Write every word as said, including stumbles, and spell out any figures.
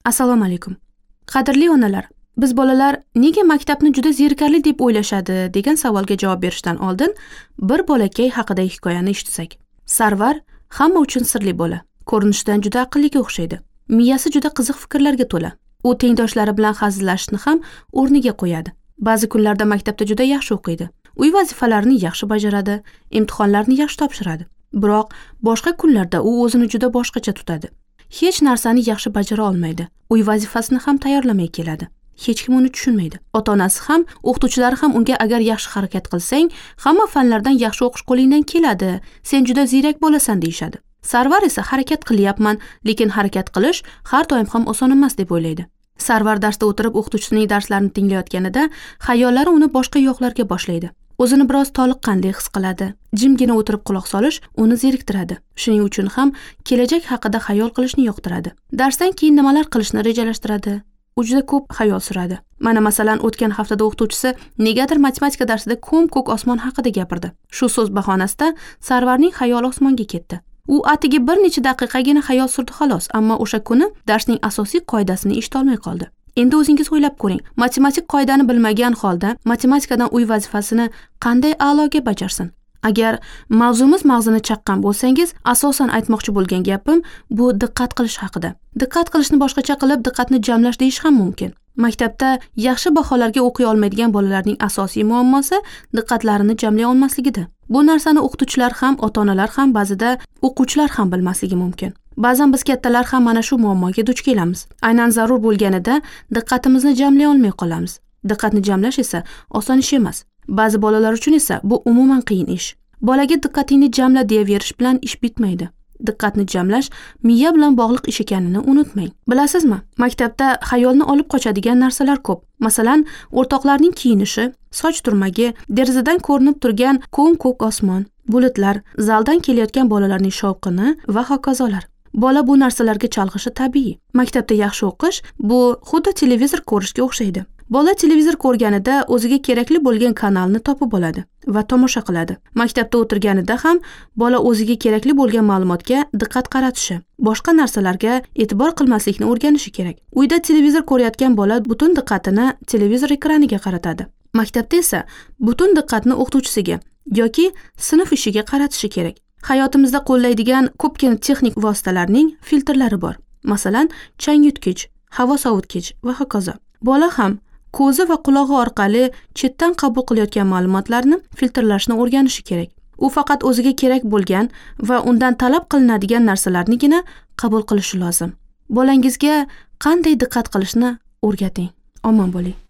Assalomu alaykum. Qadrli onalar, biz bolalar nega maktabni juda zerikarli deb o'ylashadi degan savolga javob berishdan oldin bir bolakay haqidagi hikoyani eshitsak. Sarvar hamma uchun sirli bola. Ko'rinishidan juda aqlliga o'xshaydi. Miyasi juda qiziq fikrlarga to'la. U tengdoshlari bilan hazillashishni ham o'rniga qo'yadi. Ba'zi kunlarda maktabda juda yaxshi o'qiydi. Uy vazifalarini yaxshi bajaradi, imtihonlarni yaxshi topshiradi. Biroq boshqa kunlarda u o'zini juda boshqacha tutadi. Hech narsani yaxshi bajara olmaydi. Uy vazifasini ham tayyorlamay keladi. Hech kim uni tushunmaydi. Ota-onasi ham, o'qituvchilari ham unga agar yaxshi harakat qilsang, hamma fanlardan yaxshi o'qish qo'lingdan keladi. Sen juda ziyrak bo'lasan deyshadi. Sarvar esa harakat qilyapman, lekin harakat qilish har doim ham oson emas deb o'ylaydi. Sarvar darsda o'tirib o'qituvchisining darslarini tinglayotganida xayollari uni boshqa yoqlarga boshlaydi. O'zini biroz toliqqandek his qiladi. Jimgina o'tirib quloq solish uni zeriktiradi. Shuning uchun ham kelajak haqida xayol qilishni yoqtiradi. Darsdan keyin nimalar qilishni rejalashtiradi. U juda ko'p xayol suradi. Mana masalan, o'tgan haftada o'qituvchisi negadir matematika darsida ko'm-ko'k osmon haqida gapirdi. Shu so'z bahonasida Sarvarning xayoli osmonga ketdi. U atigi bir necha daqiqagina xayol surdi xolos, ammo o'sha kuni darsning asosiy qoidasini eshita olmay qoldi. Endi o'zingiz o'ylab ko'ring, matematik qoidani bilmagan holda matematikadan uy vazifasini qanday a'loga bajarsin? Agar mavzumiz mag'zini chaqqan bo'lsangiz, asosan aytmoqchi bo'lgan gapim bu diqqat qilish haqida. Diqqat qilishni boshqacha qilib diqqatni jamlash deyish ham mumkin. Maktabda yaxshi baholarga o'qiy olmaydigan bolalarning asosiy muammosi diqqatlarini jamlay olmasligida. Bu narsani o'qituvchilar ham, ota-onalar ham, ba'zida o'quvchilar ham bilmasligi mumkin. Ba'zan biz kattalar ham mana shu muammoga duch kelamiz. Aynan zarur bo'lganida diqqatimizni jamlay olmay qolamiz. Diqqatni jamlash esa oson ish emas. Ba'zi bolalar uchun esa bu umuman qiyin ish. Bolaga diqqatingni jamla deyaverish bilan ish bitmaydi. Diqqatni jamlash miya bilan bog'liq ish ekanini unutmang. Bilasizmi? Maktabda xayolni olib qochadigan narsalar ko'p. Masalan, o'rtoqlarning kiyinishi, soch turmagi, derazadan ko'rinib turgan ko'm-ko'k osmon, bulutlar, zaldan kelayotgan bolalarning shovqini va hokazolar. Bola bu narsalarga chalg'ishi tabiiy. Maktabda yaxshi o'qish bu xuddi televizor ko'rishga o'xshaydi. Bola televizor ko'rganida o'ziga kerakli bo'lgan kanalni topib oladi va tomosha qiladi. Maktabda o'tirganida ham bola o'ziga kerakli bo'lgan ma'lumotga diqqat qaratishi, boshqa narsalarga e'tibor qilmaslikni o'rganishi kerak. Uyda televizor ko'rayotgan bola butun diqqatini televizor ekraniga qaratadi. Maktabda esa butun diqqatni o'qituvchisiga yoki sinf ishiga qaratishi kerak. Hayotimizda qo'llaydigan ko'pgina texnik vositalarning filtrlari bor. Masalan, changyutgich, havo sovutgich va hokazo. Bola ham ko'zi va qulog'i orqali chetdan qabul qilayotgan ma'lumotlarni filtrlashni o'rganishi kerak. U faqat o'ziga kerak bo'lgan va undan talab qilinadigan narsalarnigina qabul qilishi lozim. Bolangizga qanday diqqat qilishni o'rgating. Omon bo'ling.